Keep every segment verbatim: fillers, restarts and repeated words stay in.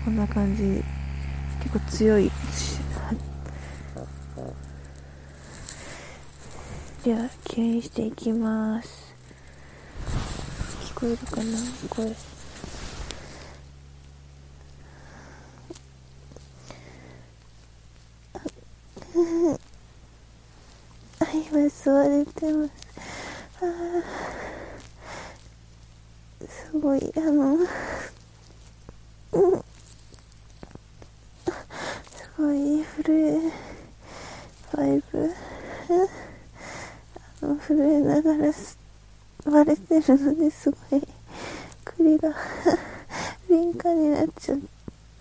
こんな感じ、結構強い。では吸引していきます。聞こえるかな声。あ、今吸われてます。あ、すごい、あの、うん、すごい震え、バイブ、あの震えながら割れてるのですごい栗が敏感になっちゃって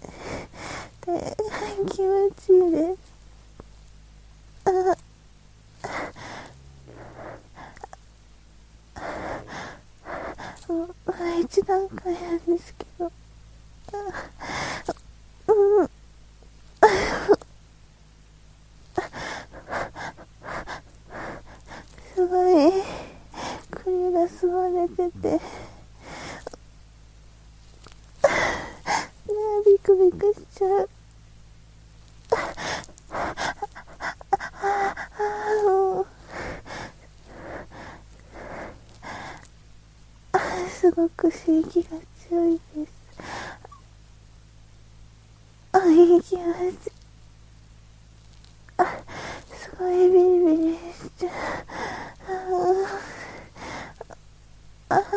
気持ちいいです。あ、もう一段階なんですけど、うん、すごい栗が吸われてて、ね、ビクビクしちゃう。もうすごく刺激が強いです。あ、いきます。あ、すごいビリビリしちゃう。ああ、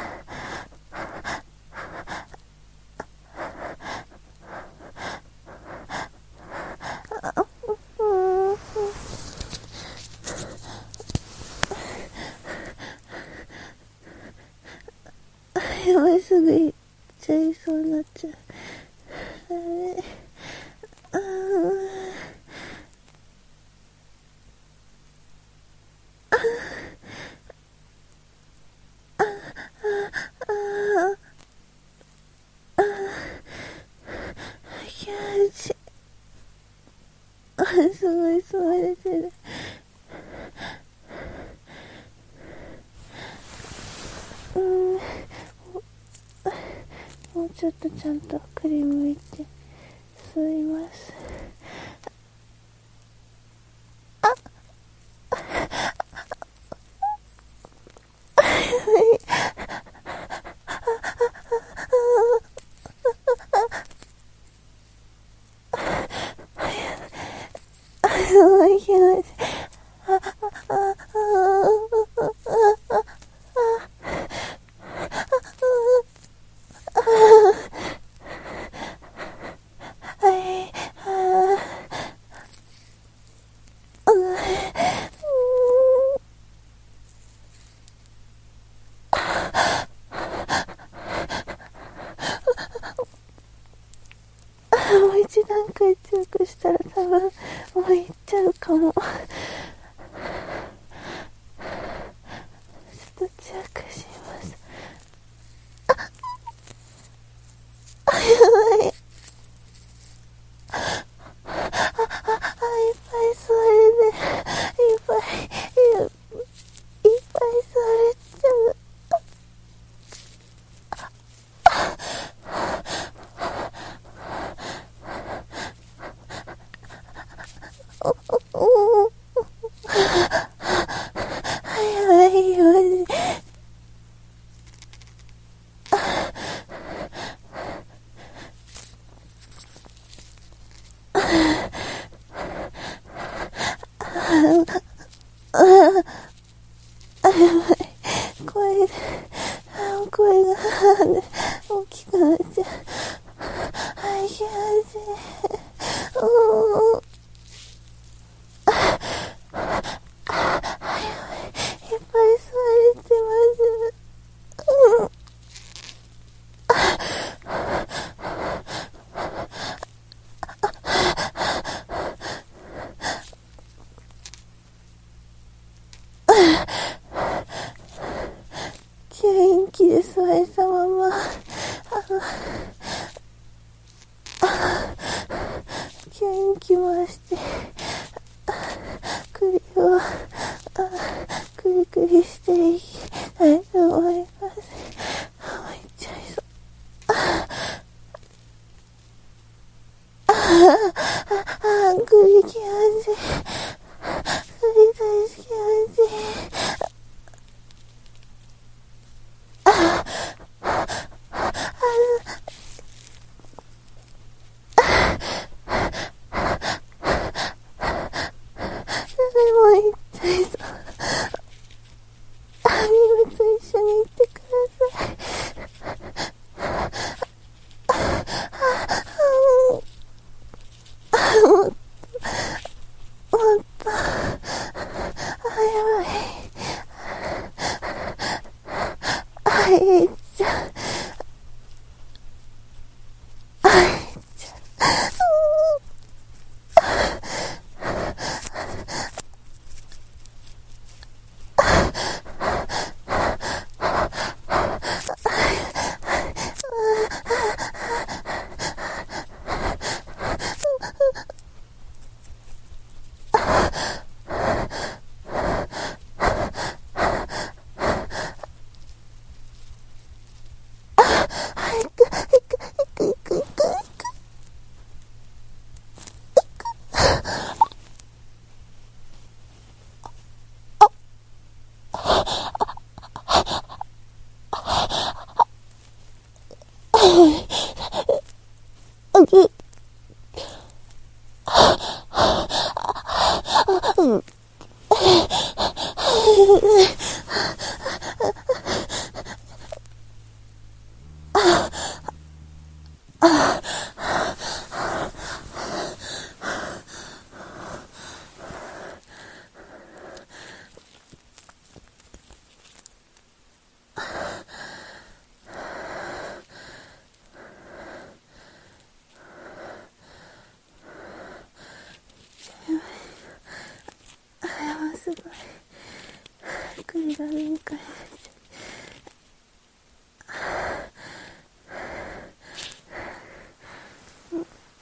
うん、やばい、すぐ行っちゃいそうになっちゃう。あれ、あー、あー、気持ちいい。あ、すごい吸われてる。うん、もうちょっとちゃんとクリームいって吸います。すごい気持ちいい。はい、もう一段階強くしたら多分もういっちゃうかも。ちょっと強くします。あ、やばい。あ、いっぱい吸われて、いっぱい、いっぱい吸われちゃう。おお、やばいよ、マジ。あ、やばい。声、声が大きくなっちゃう。はい、気持ちいい。おー、いっぱい吸われてます。うん、吸引器で吸われたまま、あの、吸引器回して、首を、クリクリしていきたいと思います。あ、いっちゃいそう。 あ、栗気持ちいい。栗大好き気持ちいい。あ、誰も言っちゃいそう。あ、ミムと一緒に行ってください。もっと、もっと、あ、やばい。あ、いっちゃう。あ、いっちゃう。行く、行く、行く、行く、行く。あぐ、うん。あ、やば、すごい。栗が限界。